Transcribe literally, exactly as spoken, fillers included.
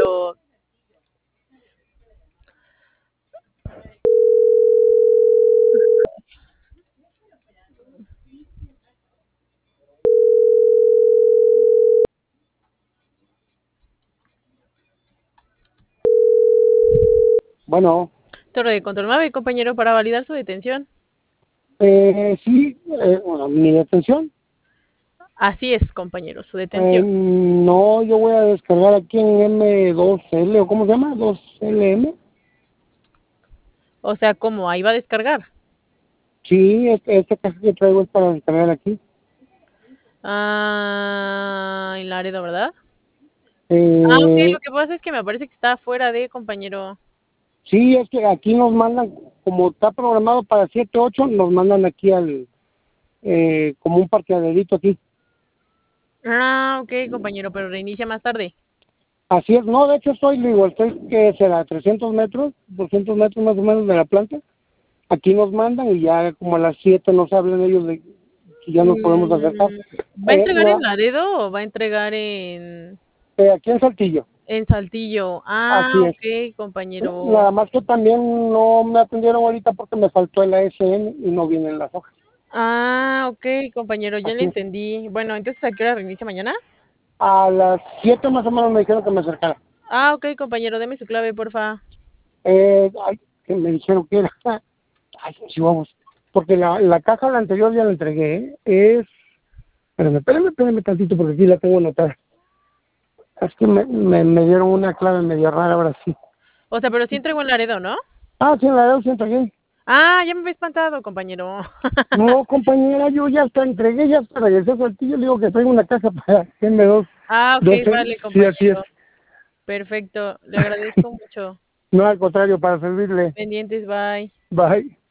pero Bueno, Torre de Control Mave, compañero, para validar su detención. eh, sí, eh, bueno, mi detención. Así es, compañero, su Eh, detención. no, yo voy a descargar aquí en M dos L, o ¿cómo se llama? dos L M. O sea, ¿cómo? Ahí va a descargar. Sí, este, esta caja que traigo es para descargar aquí. Ah, en Laredo, ¿verdad? Ah, ok, lo Eh, que pasa es que me parece que está fuera de, compañero. sí, es que aquí nos mandan, como está programado para siete ocho, nos mandan aquí al, eh, como un parqueaderito aquí. Ah, ok, compañero, pero reinicia más tarde. Así es, no, de hecho estoy, digo, estoy, que será trescientos metros, doscientos metros más o menos de la planta. Aquí nos mandan y ya como a las siete nos hablan ellos de que ya nos podemos acercar. Mm, ¿Va a Eh, entregar en na- Laredo o va a entregar en, eh, aquí en Saltillo, en Saltillo? Ah, así es. ok, compañero. Nada más que también no me atendieron ahorita porque me faltó el A S N y no vienen las hojas. Ah, ok, compañero, ya le Así es. entendí. Bueno, entonces, ¿a qué hora reinicia mañana? A las siete más o menos me dijeron que me acercara. Ah, ok, compañero, deme su clave, porfa. Eh, ay, que me dijeron que era. Ay, sí, vamos. Porque la, la caja la anterior ya la entregué. ¿eh? Es. Espérame, espérame, espérame tantito porque aquí la tengo anotada. Es que me, me, me dieron una clave medio rara ahora sí. O sea, pero sí entregó en Laredo, ¿no? Ah, sí, la debo, sí entregué. Ah, ya me había espantado, compañero. No, compañera, yo ya hasta entregué, ya hasta regresé a Saltillo. Le digo que traigo una caja para M dos Ah, ok, doce. vale, Sí, así es. compañero. Perfecto, le agradezco mucho. No, al contrario, para servirle. Pendientes, bye. Bye.